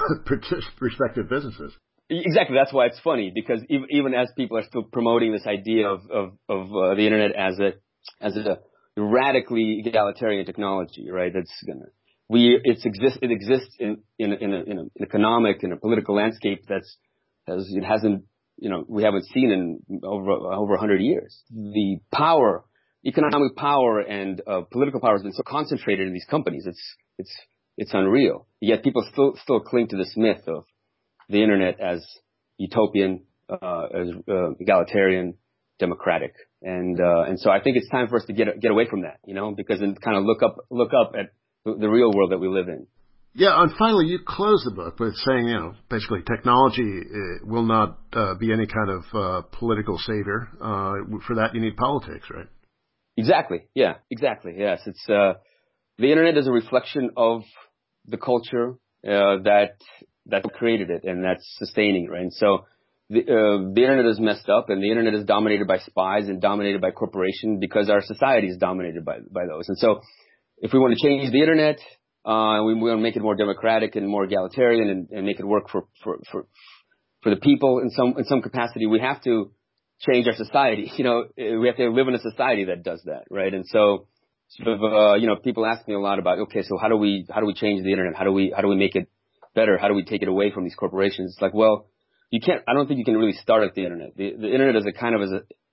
respective businesses. Exactly. That's why it's funny because even, even as people are still promoting this idea of, of, of uh, the internet as a, as a radically egalitarian technology, right? That's gonna, we, it's exist, it exists in, in, in, a, in an economic and a political landscape that's, has, it hasn't, you know, we haven't seen in over, over a hundred years. The power, economic power and uh, political power has been so concentrated in these companies. It's, it's, It's unreal. Yet people still still cling to this myth of the internet as utopian, uh, as uh, egalitarian, democratic, and uh, and so I think it's time for us to get get away from that, you know, because then kind of look up look up at the real world that we live in. Yeah, and finally, you close the book with saying, you know, basically technology uh, will not uh, be any kind of uh, political savior. Uh, for that, you need politics, right? Exactly. Yeah. Exactly. Yes. It's uh, the internet is a reflection of the culture uh, that that created it and that's sustaining it, right? And so the, uh, the internet is messed up, and the internet is dominated by spies and dominated by corporations because our society is dominated by by those. And so, if we want to change the internet, uh, we, we want to make it more democratic and more egalitarian, and, and make it work for, for for for the people in some in some capacity, we have to change our society. You know, we have to live in a society that does that, right? And so. Sort of, uh, you know, people ask me a lot about, okay, so how do we, how do we change the internet? How do we, how do we make it better? How do we take it away from these corporations? It's like, well, you can't, I don't think you can really start at the internet. The, the internet is a kind of as a,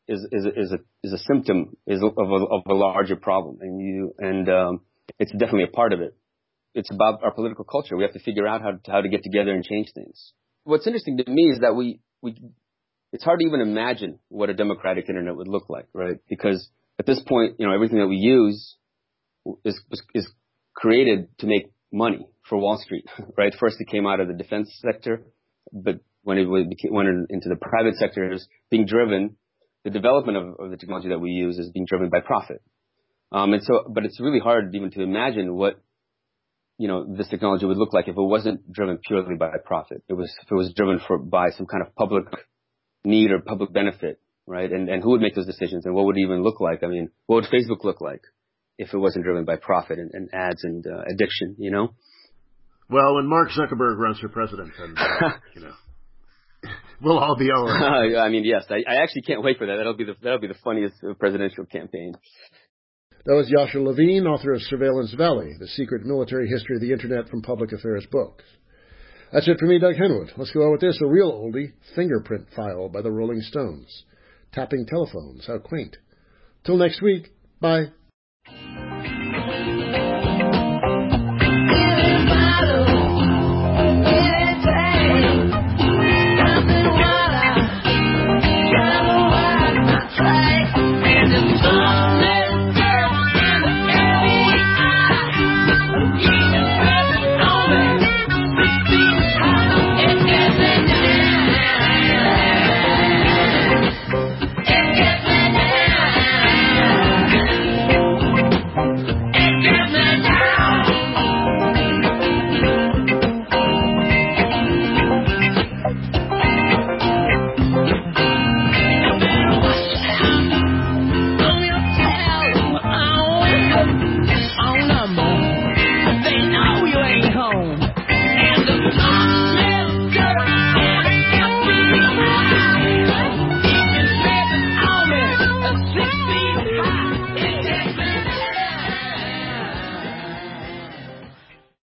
is is is a is a symptom is of a, of a larger problem, and you and um, it's definitely a part of it. It's about our political culture. We have to figure out how to, how to get together and change things. What's interesting to me is that we we it's hard to even imagine what a democratic internet would look like, right? Because at this point, you know, everything that we use is is, is created to make money for Wall Street, right? First, it came out of the defense sector, but when it became, went into the private sector, it was being driven. The development of, of the technology that we use is being driven by profit. Um, and so, but it's really hard even to imagine what, you know, this technology would look like if it wasn't driven purely by profit. It was, if it was driven for, by some kind of public need or public benefit, right? And, and who would make those decisions, and what would it even look like? I mean, what would Facebook look like if it wasn't driven by profit and, and ads and uh, addiction, you know? Well, when Mark Zuckerberg runs for president, then, uh, you know, we'll all be all right. I mean, yes, I, I actually can't wait for that. That'll be the that'll be the funniest presidential campaign. That was Yasha Levine, author of Surveillance Valley, The Secret Military History of the Internet from Public Affairs Books. That's it for me, Doug Henwood. Let's go on with this, a real oldie, Fingerprint File by the Rolling Stones. Tapping telephones, how quaint. Till next week, bye.